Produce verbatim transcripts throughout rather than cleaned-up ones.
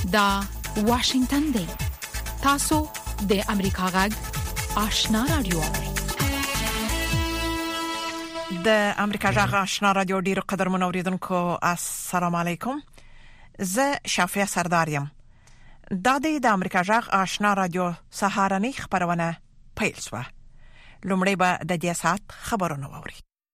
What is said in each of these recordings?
دا واشنگتن دی. تاسو د امریکا غږ آشنا رادیو. د امریکا غږ آشنا رادیو ډیرو قدر منوریدونکو السلام علیکم. زه شافیا سردارم. دا د امریکا غږ آشنا رادیو سهارنی خبرونه پیل شوه. لومړی به د دې سات خبرونه ووري.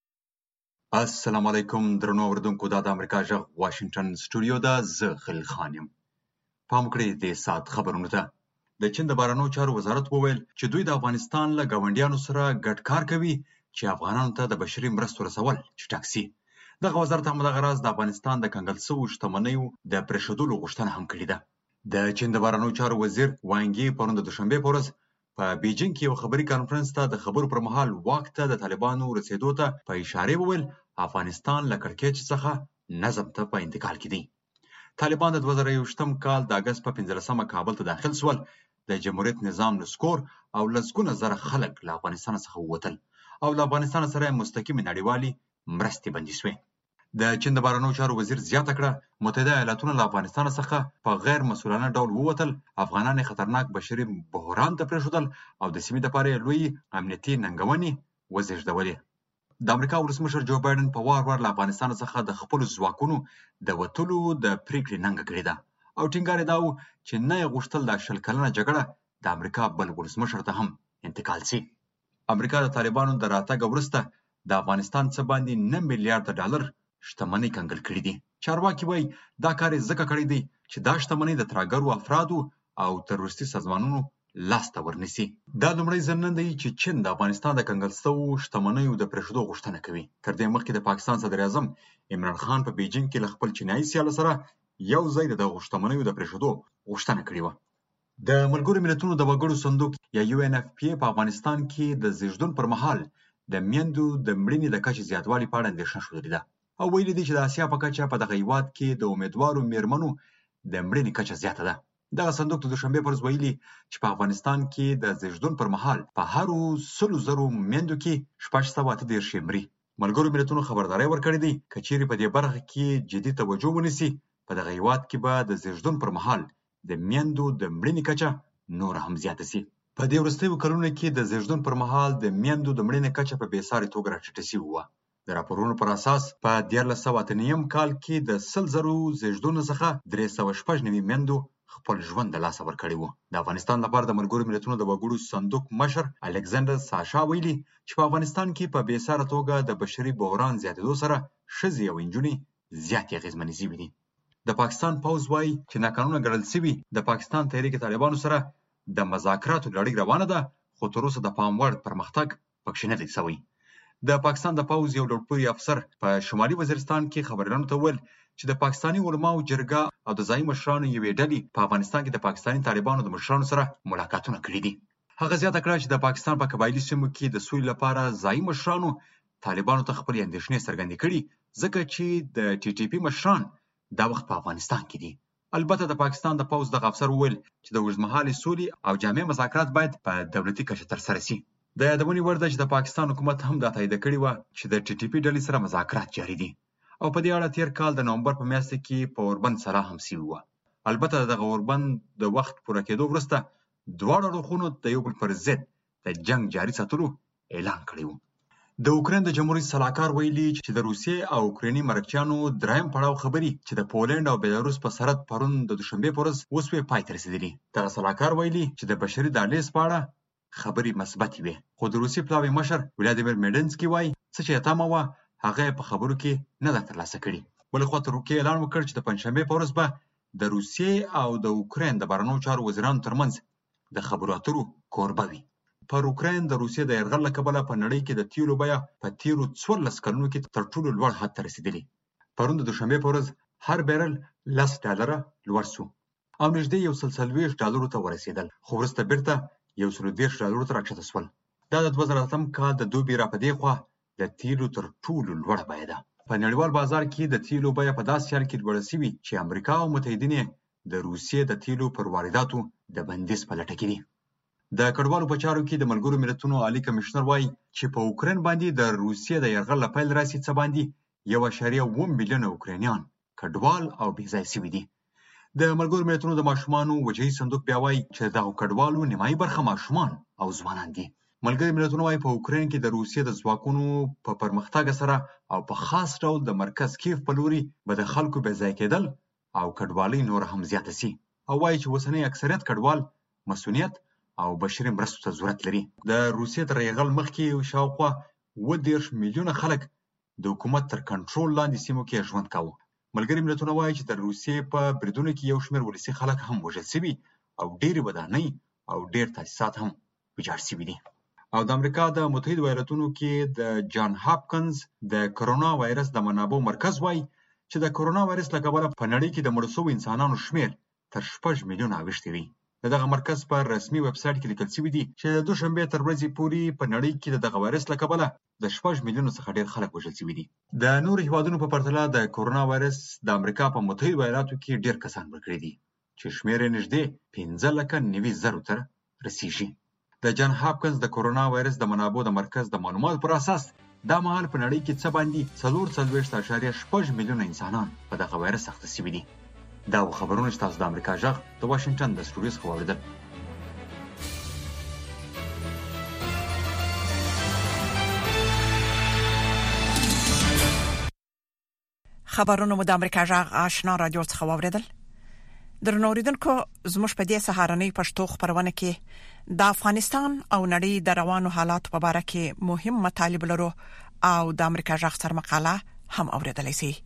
السلام علیکم درنو اوریدونکو. دا د امریکا غږ واشنگټن سټوډیو دا زه خلیل خان یم. پام کړئ د سات خبرونه ته. د چین د بهرنیو چارو وزارت وویل چې دوی د افغانستان له ګاونډیانو سره ګډ کار کوي چې افغانانو ته د بشري مرستو رسول چټک شي. دغه وزارت همدغه راز د افغانستان د کنګل شویو شتمنیو د پرېښودلو غوښتنه هم کړې ده. د چین د بهرنیو چارو وزیر وانګي پرون د دوشنبه په ورځ په بیجینګ کې یو خبري کانفرنس ته د خبرو پر مهال واک ته د طالبانو رسیدو ته په اشاره وویل افغانستان له کړکېچ څخه نظم ته په انتقال کې دی. طالبان د دوه زره یوویشتم کال د اګست په پنځلسمه کابل ته داخل شول. د جمهوریت نظام نسکور او لسګونه زره خلک له افغانستان څخه ووتل او له افغانستان سره مستقیمې نړیوالې مرستې بندي شوې. د چین د بهرنیو چارو وزیر زیاته کړه متحده ایالاتونه له افغانستان څخه په غیر مسؤلانه ډول ووتل، افغانان خطرناک بشري بحران ته پرېښودل او د سیمې لپاره لوی امنیتي ننګونې وزېږدولې. د امریکا ولسمشر جو بایدن په وار وار له افغانستان څخه د خپلو ځواکونو د وتلو د پریکړې ننګه کړې ده او ټینګار یې دا و چې نه یې غوښتل د شل کلنه جګړه د امریکا بل ولسمشر ته هم انتقال شي. امریکا د طالبانو د راتګ وروسته د افغانستان څخه باندې نه میلیارډ ډالر شتمنۍ کنګل کړې دي. چارواکي وایي دا کار یې ځکه کړی دی چې دا شتمنۍ د ترهګرو افرادو او تروریستي سازمانونو لاس ته ورنیسي. دا لومړی ځل نه دی چې چین د افغانستان د کنګل شویو شتمنیو د پرېښودو غوښتنه کوي. تر دې مخکې د پاکستان صدر اعظم عمران خان په بیجینګ کې له خپل چینایي سیال سره یو ځای د دغو شتمنیو د پرېښودو غوښتنه کړې وه. د ملګرو ملتونو د وګړو صندوق یا یو ان اف پی په افغانستان کې د زیږدون پر مهال د میندو د مړینې د کچې زیاتوالي په اړه اندېښنه ښودلې ده او ویلي دي چې د اسیا په کچه په دغه هیواد کې د امیدوارو میرمنو د مړینې کچه زیاته ده. دغه صندوق د دوشنبه پر ورځ ویلي چې په افغانستان کې د زیږدون پر مهال په هرو سلو زرو میندو کې شپږ سوه اته دېرش مري. ملګرو ملتونو خبرداری ورکړې دی که چیرې په دې برخه کې جدي توجه ونیسي په دغه هیواد کې به د زیږدون پر مهال د میندو د مړینې کچه نور هم زیاته شي. په دې وروستیو کلونو کې د زیږدون پر مهال د میندو د مړینې کچه په بېساري توګه راټیټه شوې وه. د راپورونو پر اساس په دیارلس سوه اته نیم کال کې د سل زرو زیږدونو څخه درې سوه شپږ نوي میندو خپل ژوند د لاسه ورکړی و. د افغانستان لپاره د ملګرو ملتونو د وګړو صندوق مشر الکساندر ساشا ویلي چې په افغانستان کې په بېساره توګه د بشري بحران زیاتېدو سره ښځې او نجونې زیاتې اغېزمنې شوي دي. د پاکستان پوځ وایي چې ناقانونه ګڼل شوي د پاکستان تحریک طالبانو سره د مذاکراتو لړۍ روانه ده خو تر اوسه د پام وړ پرمختګ پکښې نه دی شوی. د پاکستان د پوځ یو لوړپوړي افسر په شمالي وزیرستان کې خبریالانو ته وویل چې د پاکستاني علماو جرګه او د ځایي مشرانو یوې ډلې په افغانستان کې د پاکستاني طالبانو د مشرانو سره ملاقاتونه کړي دي. هغه زیاته کړه چې د پاکستان په قبایلي سیمو کې د سولې لپاره ځایي مشرانو طالبانو ته خپلې اندېښنې څرګندې کړي ځکه چې د ټي ټي پي مشران دا وخت په افغانستان کې دي. البته د پاکستان د پوځ دغه افسر وویل چې د اوږدمهالې سولې او جامع مذاکرات باید په دولتي کچه ترسره شي. د یادونې وړ ده چې د پاکستان حکومت هم دا تایید کړې وه چې د ټي ټي پي ډلې سره مذاکرات جاري دي او په دې اړه تیر کال د نومبر په میاشت کې په اوربند سره هم شوي وه. البته دغه اوربند د وخت پوره کېدو وروسته دواړو اړخونو د یو بل پر ضد د جنګ جاري ساتلو اعلان کړی و. د اوکراین د جمهوریت سلاکار ویلي چې د روسیې او اوکرایني مرکچیانو دریم پړاو خبري چې د پولند او بیلاروس په سرحد پرون د دوشنبه په ورځ وسوې پای ته رسېدلي. دغه سلاکار ویلي چې د بشري دهلیز په اړه خبرې مثبتې وې خو د روسیې پلاوي مشر ولادیمیر میډنسکي وایي څه چې یې تمه وه هغه یې په خبرو کې نه ده ترلاسه کړې. بلې خوا ترکیې اعلان وکړ چې د پنجشنبې په ورځ به د روسیې او د اوکراین د بهرنیو چارو وزیرانو ترمنځ د خبرو اترو کوربه وي. پر اوکراین د روسیې د یرغل له کبله په نړۍ کې د تیلو بیه په تیرو څوارلس کلونو کې تر ټولو لوړ حد ته رسېدلې. پرون د دوشنبې په ورځ هر بیرل لس ډالره لوړ شو او نږدې یو سل څلوېښت ډالرو ته ورسېدل خو وروسته بیرته یو سل دېرش ډالرو ته راکښته شول. دا د دوه زره اتم کال د دوبي را په دې خوا د تیلو تر ټولو لوړه بیه ده. په نړیوال بازار کې د تیلو بیه په داسې حال کې لوړه شوې چې امریکا او متحدین یې د روسیې د تیلو پر وارداتو د بندیز په لټه کې دي. د کډوالو په چارو کې د ملګرو ملتونو عالی کمشنر وایي چې په اوکراین باندې د روسیې د یرغل له پیل راهیسې څه باندې یو اعشاریه اووه میلیونه اوکراینیان کډوال او بې ځایه شوي دي. د ملګرو ملتونو د ماشومانو وجهي صندوق بیا وایي چې دغه کډوالو نیمایي برخه ماشومان او ځوانان دي. ملګري ملتونه وايي په اوکراین کې د روسیې د ځواکونو په پرمختګ سره او په خاص ډول د مرکز کیف په لوري به د خلکو بې ځای کېدل او کډوالۍ نور هم زیاته سي، او وايي چې اوسنی اکثریت کډوال مسؤلیت او بشري مرستو ته ضرورت لري. د روسیې تر یرغل مخکې شاوخوا اووه دېرش میلیونه خلک د حکومت تر کنټرول لاندې سیمو کې ژوند کاوه. ملګري ملتونه وايي چې د روسیې په بریدونو کې یو شمېر ولسي خلک هم وژل شوي او ډېرې ودانۍ او ډېر تاسیسات هم ویجاړ شوي دي. او د امریکا د متحده ایالاتونو کې د جان هاپکنز د کرونا وایرس د منابعو مرکز وايي چې د کرونا وایرس له کبله په نړۍ کې د مړو شویو انسانانو شمېر تر شپږ میلیونه اوښتی دی. د دغه مرکز پر رسمي ویب سایټ کې لیکل شوي دي چې د دوشنبې تر ورځې پورې په نړۍ کې د دغه وایرس له کبله د شپږ میلیونو څخه ډېر خلک وژل شوي دي. د نورو هیوادونو په پرتله د کرونا وایرس د امریکا په متحده ایالاتو کې ډېر کسان مړه کړي دي چې شمېر یې نږدې پنځه لکه نوي زرو ته رسیږي. د جان هاپکنز د کرونا وایرس د منابعو د مرکز د معلوماتو پر اساس دا مهال په نړۍ کې څه باندې څلور څلوېښت اعشاریه شپږ میلیونه انسانان په دغه وایرس اخته شوي دي. دا خبرونه چې تاسو د امریکا غږ د واشنګټن د سټوډیو څخه واورېدل. خبرونه مو د امریکا غږ آشنا رادیو څخه واورېدل. درنو اوریدونکو، زموږ په دې سهارنۍ پښتو خبرونه کې د افغانستان او نړۍ د روانو حالات په اړه کې مهم مطالب لرو او د امریکا غږ سره مقاله هم اوریدلای شئ.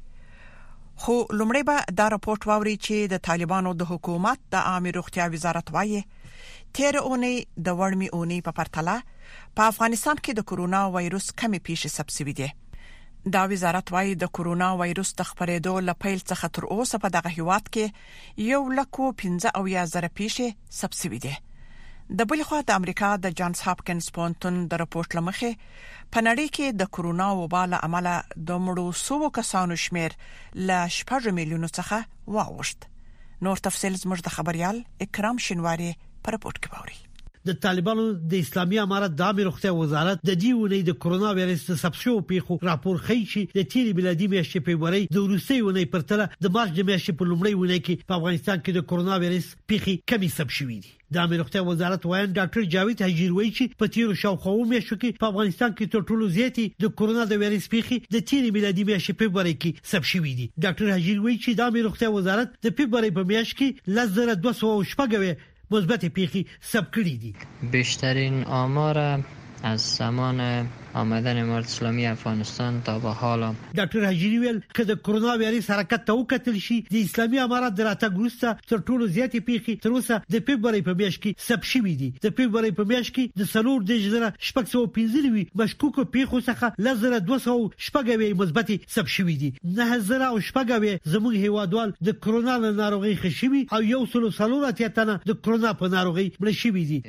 خو لومړی به دا راپورټ واوري چې د طالبانو د حکومت د عامه روغتیا وزارت وايي تیر اونۍ د وړمې اونۍ په پرتله په افغانستان کې د کرونا وایروس کمی پیښې ثبت شوې دي. دا وزارت وايي د کرونا وایروس د خپرېدو له پیل څخه تر اوسه په دغه هیواد کې یو لکه پنځه اویا زره پیښې ثبت شوې دي. د بل خوا د امریکا د جانز هاپکنز پونتون د راپورټ لمخې په نړۍ کې د کرونا وبا له امله د مړو شوو کسانو شمېر له شپږ میلیونو څخه واوښت. نور تفصیل زموږ د خبريال اکرام شینواری په راپورټ کې باوري. د طالبانو د اسلامي امارت د عامه روغتیا وزارت د دې ونې د کرونا وایرس د ثبت پیښو راپور ښیي چې د تیر میلادي میاشتې په فبرवरी د روسي ونې پرتله د مارچ د میاشتې په لومړۍ ونې کې په افغانستان کې د کرونا وایرس پیښې کمی ثبت شوې دي. د عامه روغتیا وزارت وایي ډاکټر جاوید حجیر وایي چې په تیر شاوخوا میاشتو کې په افغانستان کې تر ټولو زیاتې د کرونا د وایرس پیښې د تیر میلادي میاشتې په فبرवरी کې ثبت شوې دي. ډاکټر حجیر وایي چې د عامه روغتیا وزارت د فبرवरी په میاشت کې لزر دوه سوه شپږ مثبت پیخی ثبت کړي دي. بیشترین آمار از زمان آمدن امارت اسلامی افغانستان تا به حال ډاکټر حجیری ویل چې د کرونا وایرس حرکت ته وکتل شي د اسلامي امارت د راتګ وروسته تر ټولو زیاتې پیخي تر اوسه د فبرवरी په میاشت کې ثبت شوې دي. د فبرवरी په میاشت کې د څلور د زره شپږ سوه پنځه مشکوک پیخو څخه لزر دوه سوه شپږ مثبت ثبت شوې دي. نه زره او شپږ زموږ هیوادوال د کرونا ناروغي خشوي او یو سل څلور اتیا تنه د کرونا په ناروغي مړ شوي دي.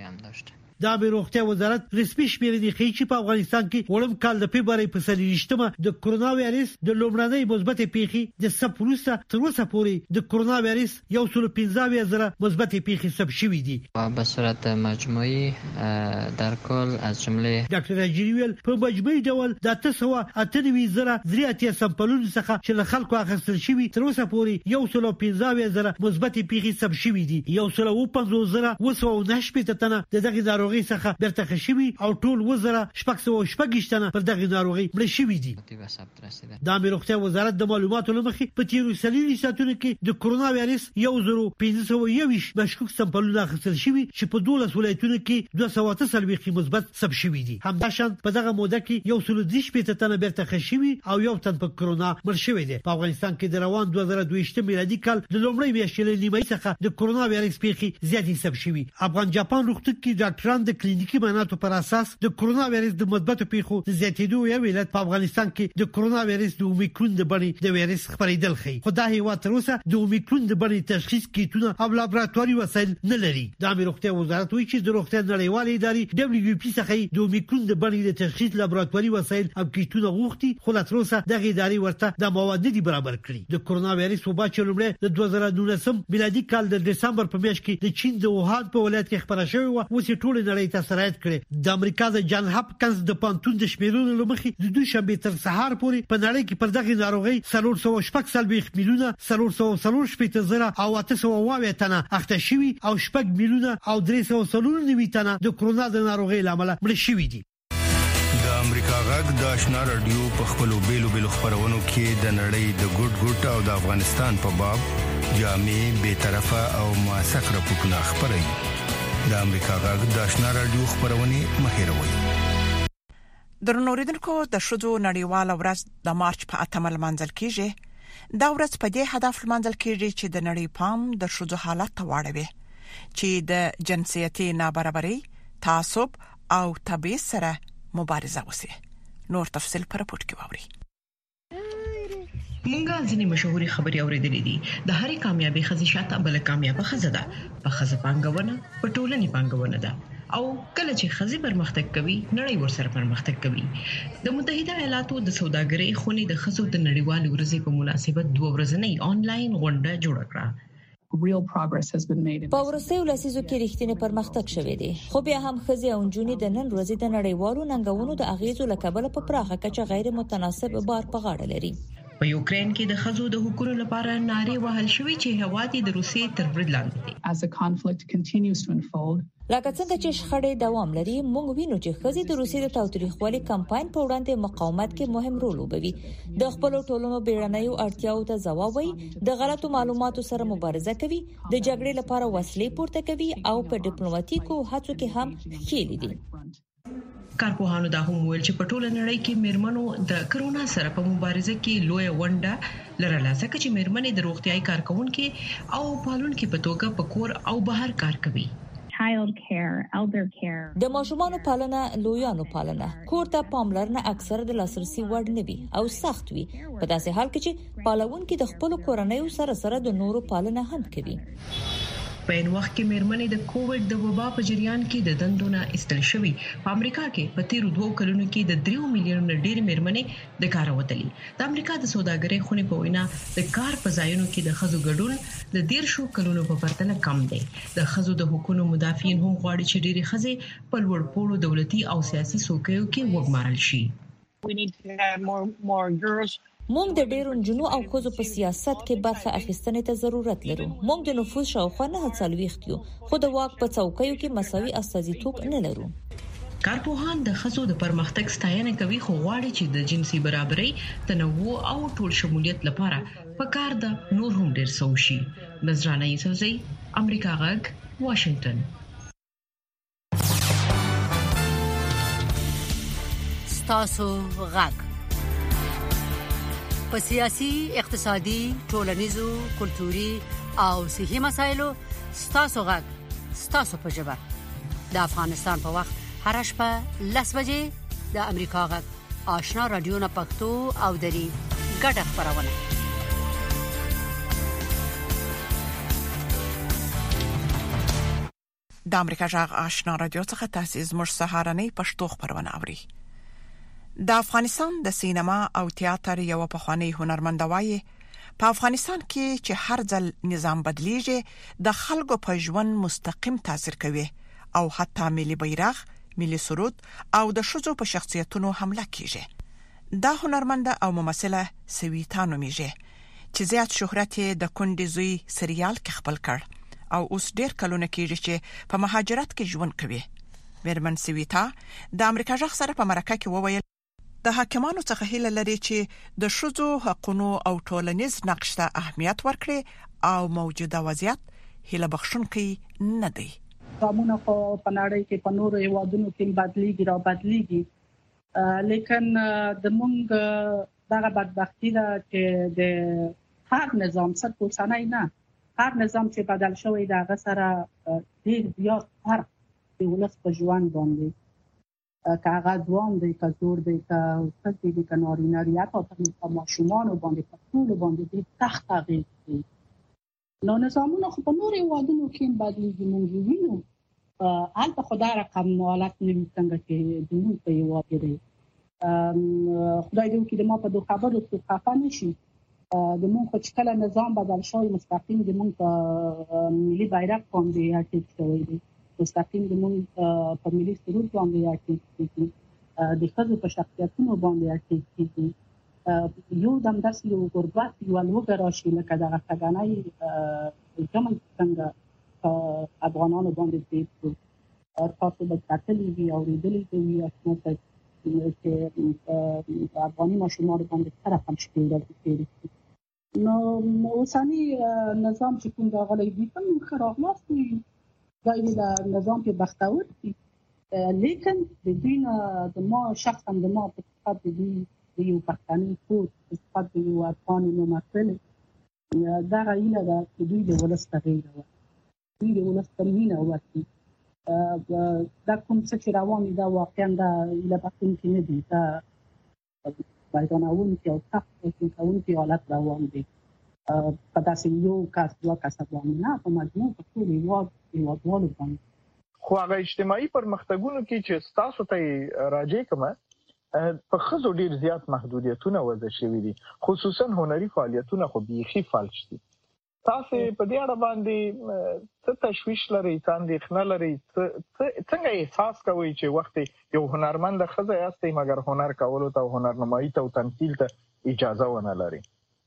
د عامه روغتیا وزارت رسمي شمیرې ښیي چې په افغانستان کې وړم کال د فبرवरी په څلوېښتمه د کرونا وایرس د لومړنۍ مثبت پیښې د ثبت وروسته تر اوسه پورې د کرونا وایرس یو سل پنځه زره مثبت پیښې ثبت شوې دي. به صورت مجموعي در کل از جمله ډاکټر حجیری ویل په مجموعي ډول د اته سوه اته نوي زره درې اتیا سمپلونو څخه چې له خلکو اخیستل شوي تر اوسه پورې یو سل پنځه زره مثبت پیښې ثبت شوې دي. یو سل اووه پنځوس زره اوه سوه نهه شپېته تنه د دغه ناروغۍ څخه برته خشوي او ټول وزره شپږ سوه شپږ تنه پر دغه ناروغي مړ شوي دي. د عامه روغتیا وزارت د معلوماتو لمخې په تیرو څلوېښتو ساعتونو کې د کرونا وایرس یو زره پنځه سوه یوویشت مشکوک سمپلونه اخیستل شوي چې په دولس ولایتونو کې دوه سوه اته څلوېښت مثبت ثبت شوي دي. همداشان په دغه موده کې یو سل درې شپېته تنه برته خشوي او یو تن په کرونا مړ شوی دی. په افغانستان کې د روان دوه زره دوه میلادي کال د لومړۍ میاشتې له نیمایي څخه د کرونا وایرس پیښې زیاتې ثبت شوي. افغان جاپان روغتون کې ډاکټران د کلینیکي معایناتو پر اساس د کرونا وایرس د مثبت پیښو د زیاتېدو یو علت په افغانستان کې د کرونا وایرس د اومیکرون د بڼې د وایرس خپرېدل ښیي. خو دا هیواد تر اوسه د اومیکرون د بڼې تشخیص کیټونه او لابراتواري وسایل نه لري. د عامه روغتیا وزارت وایي چې د روغتیا نړیوالې ادارې دبليو پی څخه د اومیکرون د بڼې د تشخیص لابراتواري وسایل او کیټونه غوښتي، خو لا تر اوسه دغه ادارې ورته د مواد نه دي برابر کړي. د کرونا وایرس وبا چې لومړی د دوه زره نولسم میلادي کال د دسمبر په میاشت کې د چین د ووهان په ولایت کې خپره شوې وه، اوس ټول نړۍ ته سرایت کړي. د امریکا د جان هاپکنز د پانتون د شمیرونو لمخې د دوه شنبه تر سهار پورې په نړۍ کې پر دغه ناروغي څلور سوه شپږ سلويخ میلیونه څلور سوه څلور شپږ زره او اته سوه اووه تنه اخته شوي او شپږ میلیونه او درې سوه څلور نوي تنه د کرونا د ناروغي لامل مړ شوي دي. د امریکا غږ د آشنا رادیو په خپلو بیلو بیلو خبرونو کې د نړۍ د ګډ ګډ او د افغانستان په باب جامع بے طرفه او موثق راپورټونه خبري. د امریکا غږ د آشنا رادیو خبرونه مهیروي. درنوریدونکو د شذو نړیوال ورځ د مارچ په اتمه لمانځل کیږي. دا ورځ په دې هدف لمانځل کیږي چې د نړۍ پام د شذو حالت ته واړوي چې د جنسیتي نابرابرۍ، تعصب او تبعیض سره مبارزه وسی. نور تفصیل پر راپورټ کې واوري. مونږه ځینې مشهوري خبري اورېدلې دي. د هرې کامیابی خزیشات بل کامیابه خزه ده. په خزه پانګونه په ټولنې پانګونه ده. او کله چې خزي پرمختګ کوي نړۍ ورسره پرمختګ کوي. د متحده ایالاتو د سوداګرۍ خونې د خزو د نړیوال ورځې په مناسبت دوه ورځنۍ آنلاین غونډه جوړه کړه. real progress has been made. په ورسېو لسیزو کې رښتینی پرمختګ شوی دی. خو بیا هم خزي او جونې د نن ورځې د نړیوالو ننګونو د اغیزو لکبل په پراخه کچه غیر متناسب بار په غاړه لري. په یوکرين کې د خزو د حقوقو لپاره نارې وهل شوې چې هواد د روسیې تر برید لاندې دي. As the conflict continues to unfold, لکه څنګه چې شخړې دوام لري، موږ وینو چې خزي د روسیې د تاوتریخوالي کمپاین په وړاندې مقاومت کې مهم رول لوبوي. د خپل ټولنو بیړنیو اړتیاو ته ځواب وایي، د غلطو معلوماتو سره مبارزه کوي، د جګړې لپاره وسلې پورته کوي او په ډیپلوماټیکو هڅو کې هم خېلي دي. کارپوهانو دا هم ویل چې په ټوله نړۍ کې میرمنو د کرونا سره په مبارزه کې لوی ونډه لرله، ځکه چې میرمنې د روغتیاي کارکونکو او پالونکو په توګه په کور او بهر کار کوي. child care, elder care. د ماشومانو پالنه، لویانو پالنه، کور ته پاملرنه اکثر د لاسرسي وړ نه وي او سخت وي، په داسې حال کې چې پالونکو د خپل کورنۍ سره سره د نورو پالنه هم کوي. په ان وخت کې میرمنې د کووډ د وبا په جریان کې د دندونه استل شوی. په امریکا کې په تیرو دوه کلونو کې د درې میلیون ډېر میرمنې د کار وتلي. د امریکا د سوداګرۍ خونې په وینا د کار په ځایونو کې د خزو ګډون د ډیر شو کلونو په پرتله کم دی. د خزو د حقوقو مدافعین هم غواړي چې ډېری خزې په لوړ پوړو دولتي او سیاسي څوکیو کې وګمارل شي. We need to have more more girls. موږ د ډیرو جنو او خوځو په سیاست کې برخه اخیستنې ته ضرورت لرو. موږ د نفوذ شاوخوا نه څلويخت یو، خو د واک په څوکیو کې مساوي استازیتوب نه لرو. کارپوهان د خزو د پرمختګ ستاینه کوي، خو غواړي چې د جنسي برابرۍ، تنوع او ټول شمولیت لپاره په کار د نور هم ډیر سوشي. نظرانه یوسفزئی، امریکا غږ، واشنگټن. ستاسو غږ په سیاسي، اقتصادي، ټولنیزو، کلتوري او صحي مسایلو ستاسو غږ ستاسو په ژبه د افغانستان په وخت هر شپه لس بجې د امریکا غږ آشنا رادیو نه پښتو او دري ګډه خبرونه. د امریکا غږ آشنا رادیو څخه تاسیس مر سهارنۍ پښتو خبرونه اوري. د افغانستان د سینما او تیاتر یو پخوانی هنرمند وایي په افغانستان کې چې هر ځل نظام بدلیږي د خلکو په ژوند مستقیم تاثیر کوي او حتی ملي بیرغ، ملي سرود او د شذو په شخصیتونو حمله کیږي. دا هنرمند او ممثله سویتا نومیږي چې زیات شهرت د کونډې زوی سریال کې خپل کړ او اوس ډیر کلونه کېږي چې په مهاجرت کې ژوند کوي. میرمن سویتا د امریکا ژغ سره په مرکه کې وویل د حاکمانو څخه هیله لري چې د شذو حقوقو او ټولنیز نقش ته اهمیت ورکړي او موجوده وضعیت هیله بخښونکي نه دی. قانون خو په نړۍ کې په نورو هیوادونو کې بدلیږي را بدلیږي، لیکن د مونږ دغه بدبختی ده چې د هر نظام سره پوسانای نه هر نظام چې بدل شوی دا غ سره ډیر زیات فرق دی ولس په ژوند باندې کاغه ځوان دی که زور دی که څه دی که نارینه دی حتی په ماشومان باندې په ټول باندې ډیر سخت تغییر دی. نو نظامونه خو په نورو هیوادونو کې بدلیږي، مونږ وینو البته خدای رقم حالت نوي څنګه چې د موږ په هیواد کې خدای دې وکړي د ما په دوه خبرو څه خفه نشي. د موږ په چکله نظام بدل شوی مستقیم د موږ په ملي بیرغ باندې هټیک شوی دی مستقیم د موږ په ملي سرود باندې اکټیویټي د خځو په شخصیتونو باندې اکټیویټي یو دم داسې یو غربت یو لوګه راشي لکه دغه څنګه جمع څنګه افغانانو باندې دې تاسو د کتلې وی او ریډلې وی اسنه چې افغاني ماشومان باندې طرف هم شته نو اوساني نظام چې کوم دا غلې دي په خراب ناسي دایي دا نظام په بختور دي لیکن د دین د ما شخصا د ما په خاطر دي یو پښتني فوت په خاطر یو افغاني ممثل دا غیله دا چې دوی د ولست غیره و دوی د ولست مینه ورته دا کوم څه چې روان دي دا واقعا دا له پاتین کې نه دي دا بایداناون کې او تاسو چې کوم کې حالت روان دي په داسې یو کاس دوه کاس باندې نه په مجموع په ټول یو یو ډول باندې خو هغه اجتماعي پرمختګونو کې چې تاسو ته راځي کومه په خزو ډیر زیات محدودیتونه وضع شوي دي خصوصا هنري فعالیتونه خو بيخي فالش دي تاسو په دې اړه باندې څه تشویش لري څنګه خنه لري څنګه احساس کوي چې وخت یو هنرمند خزه یاستي مګر هنر کولو ته هنرنمایي ته او تمثيل ته اجازه ونه لري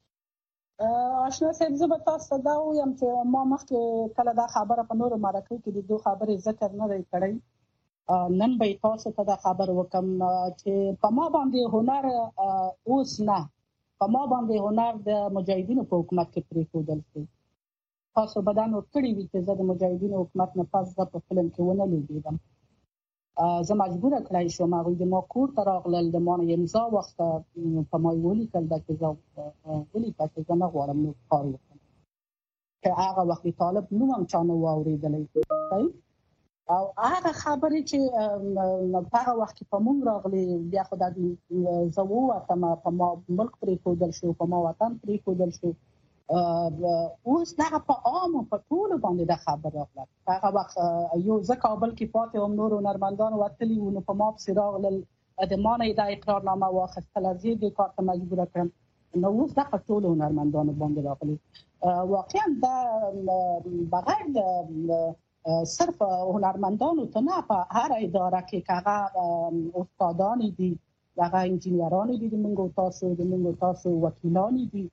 آشنا صاحب زه به تاسو دا وایم چې ما مخکې کله دا خبره په نورو مرکو کې د دوه خبرې ذکر نه دی کړی نن به تاسو ته دا خبر وکم چې په ما باندې هنر اوس نه په ما باندې هنر د مجاهدینو په حکومت کې پرې کېدل شي تاسو بدن ورکړی وي چې زه د مجاهدینو حکومت نه پاس د فلم کې ونه لیدم زه مجبور کړای شوم هغه د ما کور ته راغلل د ما امضا وخت په ما ویلي کړل چې زه ولې پاتې زما غواړم نو کار وکړم چې هغه وخت طالب نو هم چانه واوریدلې او هغه خبرې چې هغه وخت په مونږ راغلي بیا خو د زوو ته ما په ما ملک پرې کېدل شو په ما وطن پرې کېدل شو اوس دا په عام په ټول باندې د خبره راغله هغه وخت یو ځکابل کې پاتې هم نور نرمندان وتلی و نو په ما په راغلل د مانې د اقرارنامه واخیستل زی د کار ته مجبور کړم نو اوس دا په ټول نرمندان باندې راغلي واقعا دا بغیر د صرف هنرمندانو ته نه په هر اداره کې هغه استادان دي هغه انجینران دي د موږ تاسو د موږ تاسو وکیلان دي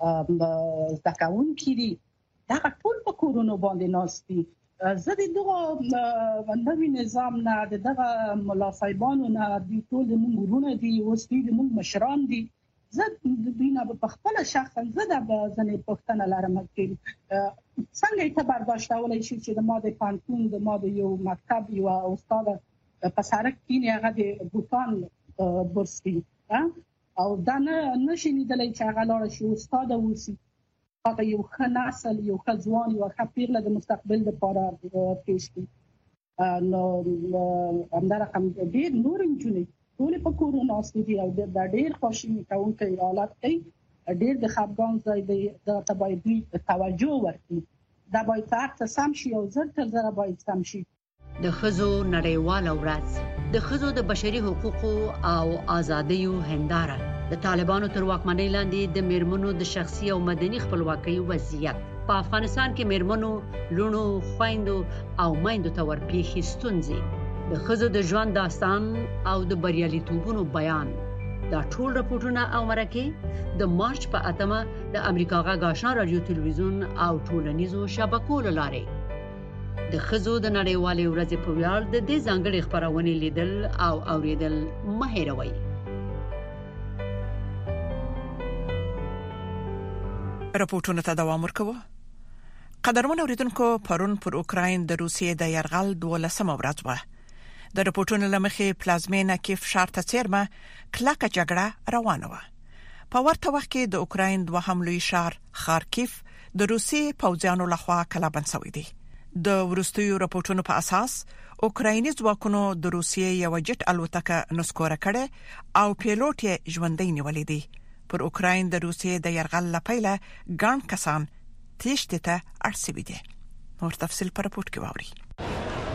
زکاون کړي دا ټول په کورونو باندې ناشتي زه د دغه نوې نظام نه دغه ملا صاحبانو نه د ټول د موږ ورونه دي اوس د موږ مشران دي زه د دینه په خپل شخصا زه د ځنې پښتنه لرم چې څنګه ته برداشت ولای شي چې د ما د پانتون د ما د یو مکتب یو استاد په سړک کې هغه د بوتان برسي او دا نه نشي لیدلای چې هغه لاره شي استاد اوسي هغه یو ښه نسل یو ښه ځوان یو ښه پیغله د مستقبل لپاره پیش کړي نو همدارنګه هم ډېر نور انجونې ټول په کورونو اوسېدي او د ډېر خوشي کوونکي حالات کوي ډېر د خپګان ځای دی د تبعیدي توجه ورکړي دا باید تاسو سم شي او زر تر زر باید سم شي د خزو نړیواله ورځ د خزو د بشري حقوقو او ازادیو هنداره د طالبانو تر واکمنۍ لاندې د میرمنو د شخصي او مدني خپلواکۍ وضعیت په افغانستان کې میرمنو لونو خويندو او مایندو ته ورپېښې ستونزې د خزو د ژوند داستان او د بریالیتوبونو بیان دا ټول راپورټونه او مرکې د مارچ په اتمه د امریکا غږ آشنا رادیو تلویزیون او ټولنیزو شبکو له لارې د خزو د نړیوالې ورځې په ویاړ د دې ځانګړې خبرونه لیدل او اوریدل مه هېروئ. راپورټونه ته دوام ورکوه. قدرمن اوریدونکو پرون پر اوکراین د روسیې د يرغل دولسمه ورځ و. د راپورټونو لمخې پلازمینه کیف ښار ته څیرمه کلکه جګړه روانه و. په ورته وخت کې د اوکراین دوهم لوی ښار خارکیف د روسي پوځیانو لخوا کلابند شوی دی. د ورستیو راپورټونو په اساس اوکرایني ځواکونو د روسیې یو جټ الوتکه نسکوره کړه او پیلوټ یې ژوندۍ نیولې دي. پر اوکراین د روسیې د يرغل لپاره ګڼ کسان تیښتې ته اړ شوي دي. نور تفصیل پر راپورټ کې واوري.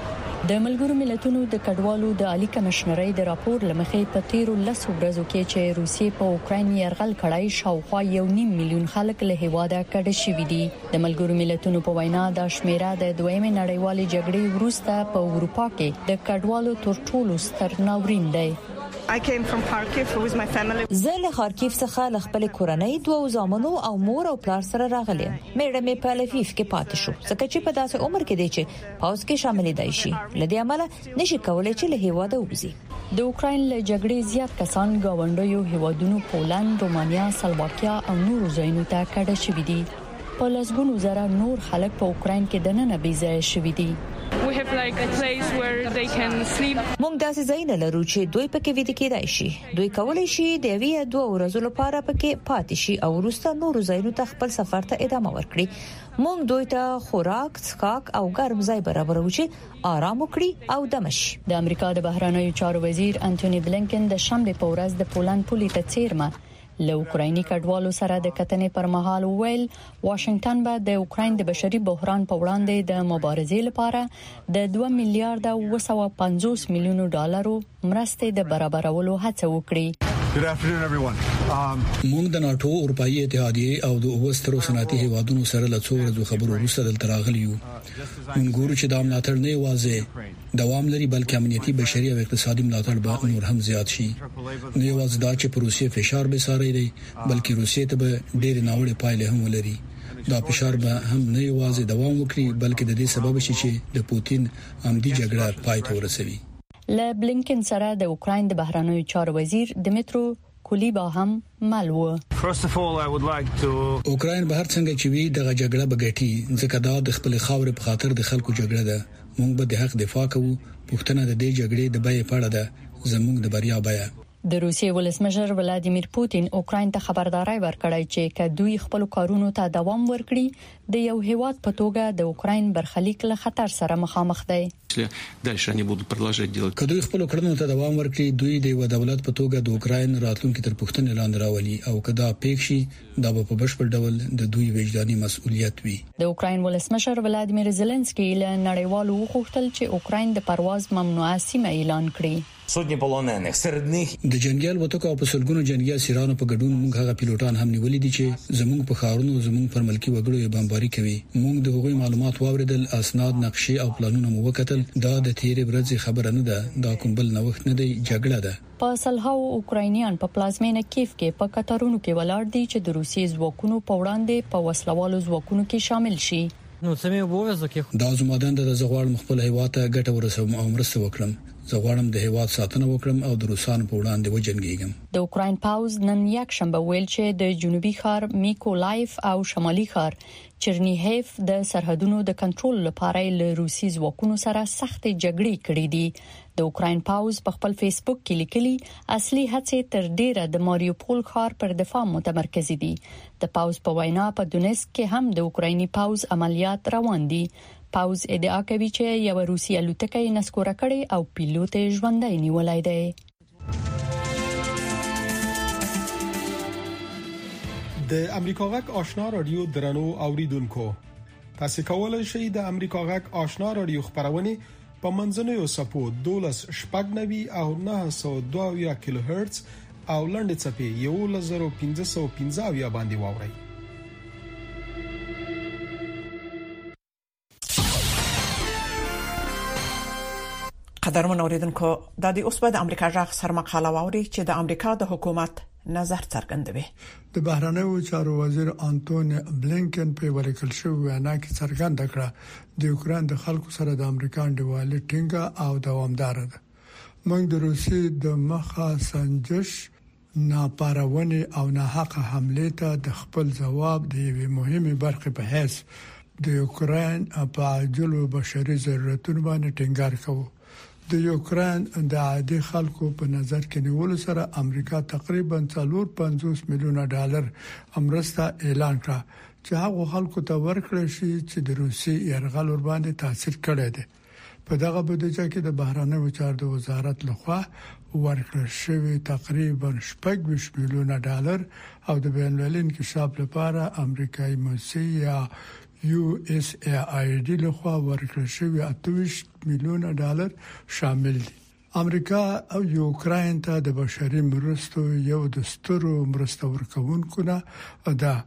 د ملګرو ملتونو د کډوالو د عالی کمشنرۍ د راپور لمخې په تیرو لسو ورځو کې چې روسیې په اوکرين يرغل کړای شاوخوا یو نیم میلیون خلک له هیواده کډه شوي دي. د ملګرو ملتونو په وینا د شمیره د دویمه نړیوالې جګړې وروسته په اروپا کې د کډوالو تر ټولو ستر ناورین دی. I came from Kharkiv with my family. زه له خارکیف څخه له خپل کورنۍ دوه زامنو او مور او پلار سره راغلم. مېړه مې په لفیف کې پاتې شو. ځکه چې په داسې عمر کې دی چې پاوز کې شامل دی شي. لدې عمله نشي کولای چې له هیواده وځي. د اوکرين له جګړې زیات کسان گاونډیو هیوادونو پولند، رومانیا، سلواکیا او نورو ځایونو ته کډه شوي دي. په لسګونو زره نور خلک په اوکرين کې دننه بې ځای شوي دي. We have like a place where they can sleep. مونږ داسې ځای نه لرو چې دوی پکې ویده کېدای شي. دوی کولای شي د یوې دوه ورځې لپاره پکې پاتې شي او وروسته نور ځایونو ته خپل سفر ته ادامه ورکړي. مونږ دوی ته خوراک، څښاک او ګرم ځای برابرو چې آرام وکړي او دم شي. د امریکا د بهرنیو چارو وزیر انټونی بلینکن د شنبه په ورځ د پولند پولې ته څیرمه له اوکرایني کډوالو سره د کتنې پر مهال ویل واشنگټن به د اوکراین د بشري بحران په وړاندې د مبارزې لپاره د دوه میلیارډ او سل پنځوس میلیونو ډالرو مرستې د برابرولو هڅه وکړي. Good afternoon everyone. Um موږ د ناتو اروپאי اتحادیه او د اوسترو صنعتي هیوادونو سره له څو ورځې خبرو وروسته دلته راغلي یو. موږ ګورو چې د ملاتړ نه واځي دوام لري بلکې امنیتي بشري او اقتصادي ملاتړ به نور هم زیات شي. نه یوازې دا چې پر روسیې فشار به ساري دی بلکې روسیې ته به ډېر ناوړه پایلې هم ولري. دا فشار به هم نه یوازې دوام وکړي بلکې د دې سبب شي چې د پوتین عمدي جګړه پای ته ورسوي. له بلینکن سره د اوکراین د بهرنیو چارو وزیر دمیترو کولیبا هم مالو. First of all I would like to اوکراین به هر څنګه چې وي د جګړه بغټي ځکه دا د خپل خاورې په خاطر د خلکو جګړه ده. موږ به د حق دفاع کوو. پښتنه د دې جګړې د بیې پړه ده زموږ د بریا بیه. د روسیې ولسمشر ولادیمیر پوتین اوکراین ته خبرداري ورکړی چې کدوې خپل کارونو ته دوام ورکړي د یو هیواد په توګه د اوکراین برخلیک له خطر سره مخامخ دی. کدوې خپل کارونو ته دوام ورکړي دوی د یو دولت په توګه د اوکراین راتلونکي تر پښتنې لاندې راولي او کدا پېښ شي دا په بشپړ ډول د دوی وجداني مسؤلیت وي. د اوکراین ولسمشر ولادیمیر زيلنسکي له نړیوالو وغوښتل چې اوکراین د پرواز ممنوعه سیمه اعلان کړي. سودنی پولوننه سرد них د جنگیال وټکو په سلګونو جنگي اسیرانو په ګډون موږ هغه پیلوټان هم نیولې دي چې زموږ په خاورونو زموږ پر ملکی وګړو یې بمباري کوي. موږ د هغوی معلومات واوریدل، اسناد، نقشې او پلانونه مو وکتل. دا د تیرې ورځې خبره نه ده، دا کوم بل نوښت نه دی، جګړه ده. په سلهاو اوکراینیان په پلازمینه کیف کې په قطارونو کې ولاړ دي چې د روسیې ځواکونو په وړاندې په وسلوالو ځواکونو کې شامل شي. نو سمې ووځو دا زموږ د زغوال مخبل هیواته ګټه ورسوم او مرسته وکړم. زه غواړم د هیواد ساتنه وکړم او د روسانو په وړاندې وجنګیږم. د اوکراین پاوز نن یک شنبه ویل چې د جنوبي ښار میکولایف او شمالي ښار چرنیهیف د سرحدونو د کنټرول لپاره له روسي ځواکونو سره سخت جګړې کړې دي. د اوکراین پاوز په خپل فیسبوک کې لیکلي اصلي هڅې تر ډیره د ماریوپول ښار پر دفاع متمرکز دي. د پاوز په وینا په دونیسک کې هم د اوکرایني پاوز عملیات روان دي. پاوز ادعا کوي چې یو روسي الوتکه یې نسکوره کړې او پیلوټ یې ژوندی نیولای دی. د امریکا غږ آشنا رادیو درنو اوریدونکو، تاسو کولای شئ د امریکا غږ آشنا رادیو خبرونه په منځنوي سپو دولس شپږ نوي او نه سو دوه کیلو هرتز او لنډ چپی یو لزر پنځه سو پنځه باندې واورئ. قدرمن اوریدونکو، د دې اوس په د امریکا ځخ سر مقاله واوري چې د امریکا د حکومت نظر څرګندوي. د بهرنیو چارو وزیر انټونی بلینکن په ورکل شو وینا کې څرګند کړ د یوکران د خلکو سره د امریکا انډیوالي ټینګه او دوامدار ده. موږ د روسي د مخه سنجش ناپارونه او ناحق حمله ته د خپل جواب د یوې مهمه برخه په حیث د یوکران په عاجل بشري ضرورتونو باندې ټینګار کوو. د یوکران د عادي خلکو په نظر کې نیول سره امریکا تقریبا څلور پنځوس میلیونه ډالر امرسته اعلان کړ چې هغه خلکو ته ورکړل شي چې د روسي يرغل ور باندې تاثیر کړی دی. په دغه بودیجه کې د بهرنیو چارو د وزارت لخوا ورکړل شوی تقریبا شپږ میلیونه ډالر او د بین المللي انکشاف لپاره امریکایي موسسه یا یو اس ای آی ډي لخوا ورکړل شوی اته ویشت میلیونه ډالر شامل دي. امریکا او یوکرين ته د بشري مرستو یو د سترو مرستو ورکوونکو نه ده.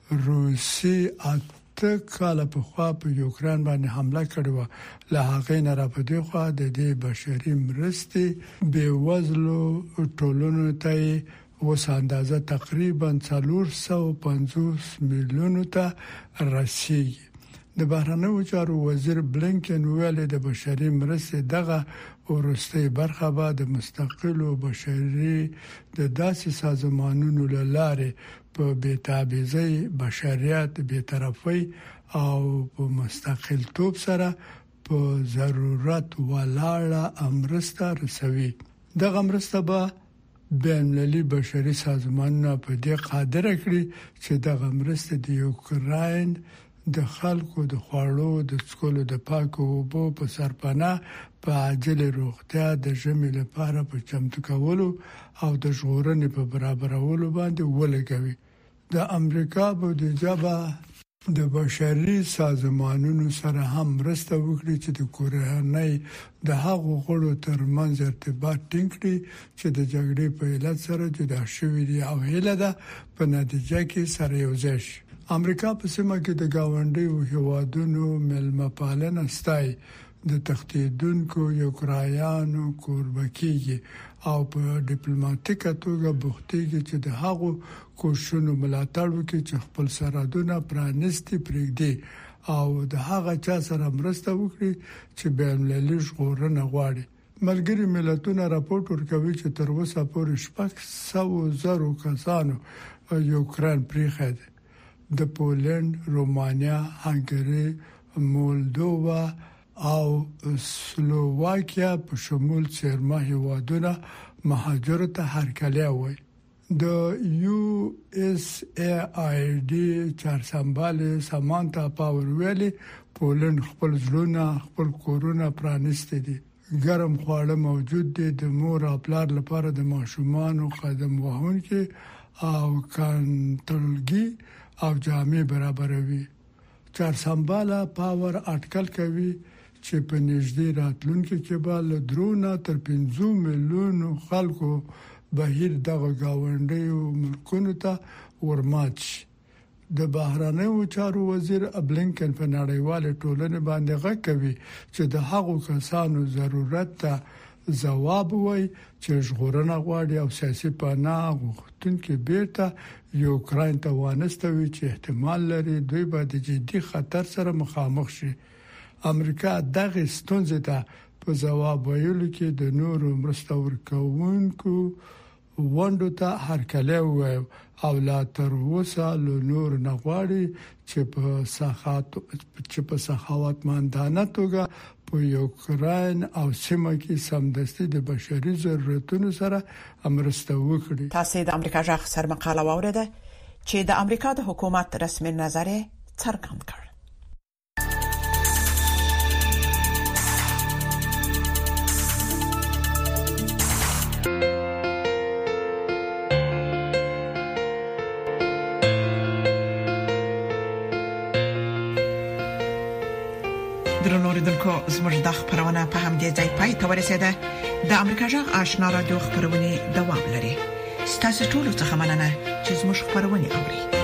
روسي اته کال په خوا په یوکرين باندې حمله کړې و. له هغې نه را پدې خوا د دې بشري مرستې به وزلو ټولونو ته اوس اندازه تقریبا څلور سوه پنځوس میلیونه ته رسیدي. د بهرنیو چارو وزیر بلینکن ویلي د بشري مرستې دغه ورستۍ برخه به د مستقلو بشري د داسې سازمانونو لاره په بیتابیزي بشریت بیطرفي او په مستقل توپ سره په ضرورت ولاړه امرسته رسوي. دغه مرسته به بین‌المللي بشري سازمانونه په دې قادر کړي چې دغه مرسته د یوکرين د خلکو د خوړو د څکلو د پاکو اوبو په سرپناه په عاجل روغتیا د ژمي لپاره په چمتو کولو او د ژغورنې په برابرولو باندې ولګوي. د امریکا بودیجه به د بشري سازمانونو سره هم مرسته وکړي چې د کورنۍ د هغو غړو ترمنځ ارتباط ټینګ کړي چې د جګړې په علت سره جدا شوي دي او هیله ده په نتیجه کې سره یوځای شي. امریکا په سیمه کې د گاونډیو هیوادونو ملمه پالنه ستای د تختیدونکو یوکرایانو کوربکیږي او په ډیپلوماټیکه توګه بوختيږي چې د هغو کوششونو ملاتړ وکړي چې خپل سرحدونه پرانستي پرېږدي او د هغه چا سره مرسته وکړي چې بین‌المللي ژغورنه غواړي. ملګری ملتونه راپور ورکوي چې تر اوسه پورې شپږ سوه زره کسانو یوکرين پریښی دی. د پولند، رومانیا، هنګري، مولدووا او سلوواکیا په شمول څلور هیوادونه مهاجرت ته هرکلی وای. د یو اس ای آی ډي چارسمباله سامانتا پاور ویلي پولند خپل ځلونه خپل کورونه پرانستي دي. ګرم خواړه موجود دي د مور او پلار لپاره د ماشومان قدم وهونکي او کانټلګي او جامع برابروي. چارسمباله پاور اټکل کوي چې په نږدې راتلونکي کې به له درونه تر پنځه میلیونو خلکو بهیر دغه گاونډیو ملکونو ته ورمات شي. د بهرنیو چارو وزیر بلینکن په نړیواله ټولنه باندې غږ کوي چې د هغو کسانو ضرورت ته ځواب وای چې ژغورنه غواړي او سیاسي پناه غوښتونکي بیرته یوکرين ته وانستوي چې احتمال لري دوی به د جدي خطر سره مخامخ شي. امریکا دغه ستونزې ته په ځواب ویلو کې د نورو مرسته ورکوونکو وندو ته هرکلی وایي او لا تر اوسه له نور نه غواړي چې په سخاوت چې په سخاوتمندانه توګه په یوکرين او سیمه کې سمدستي د بشري ضرورتونو سره مرسته وکړي. تاسو د امریکا ځخ سر مقاله واوریده چې د امریکا د حکومت رسمي نظر څرګند کړ. درنوریدونکو زموږ د خبرونه په همدې ځای پای ته ورسیده. د امریکا جغ آشنا رادیو خبرونه دوام لري. ستاسو ټول څه مننه چې زموږ خبرونه اوري.